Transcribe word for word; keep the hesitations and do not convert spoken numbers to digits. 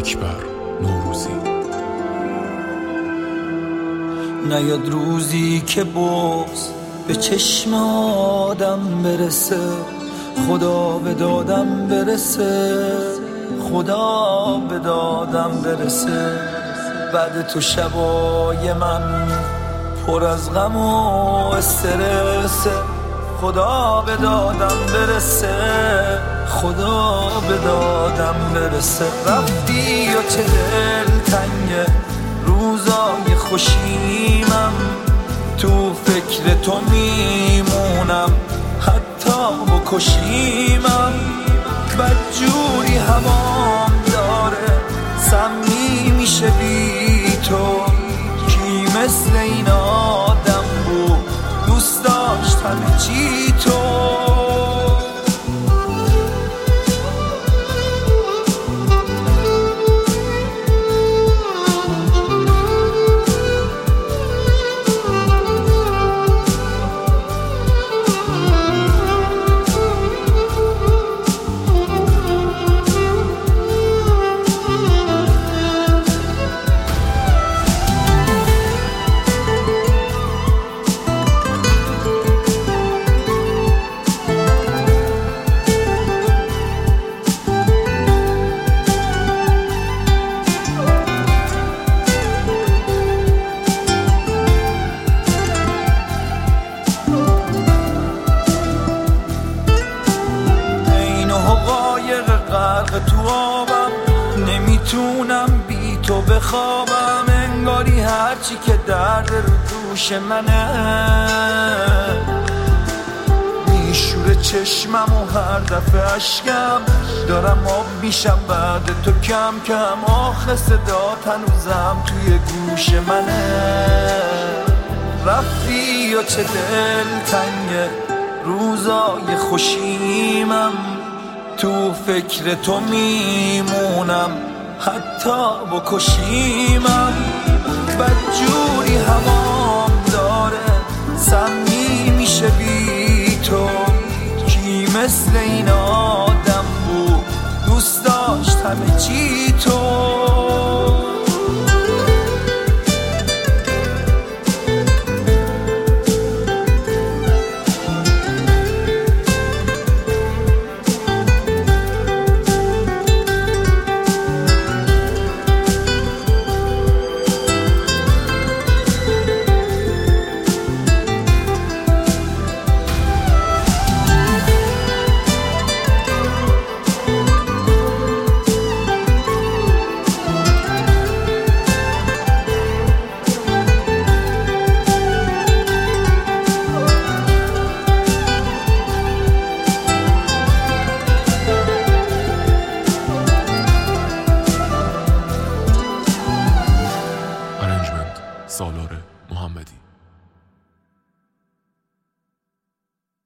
اکبر نوروزی. نیاد روزی که بغض به چشم آدم برسه، خدا به دادم برسه، خدا به دادم برسه. بعد تو شبای من پر از غم و استرسه، خدا به دادم برسه، خدا به دادم برسه. رفتی و چه دل تنگه روزای خوشیمم، تو فکر تو میمونم حتی بکشیمم. بدجوری هوام داره سمی میشه بی تو، کی مثل این آدم بود دوست داشت همه چی تو. تو آبم نمیتونم بی تو بخوابم، انگاری هرچی که درد رو دوش منه میشوره چشمم و هر دفعه اشکم دارم آب میشم بعد تو کم کم. آخه صدا هنوزم توی گوش منه. رفتی و چه دل تنگه روزای خوشیمم، تو فکر تو میمونم حتی بکشیمم. بدجوری هوام داره سمی میشه بی تو، کی مثل این آدم بود دوست داشت همه چی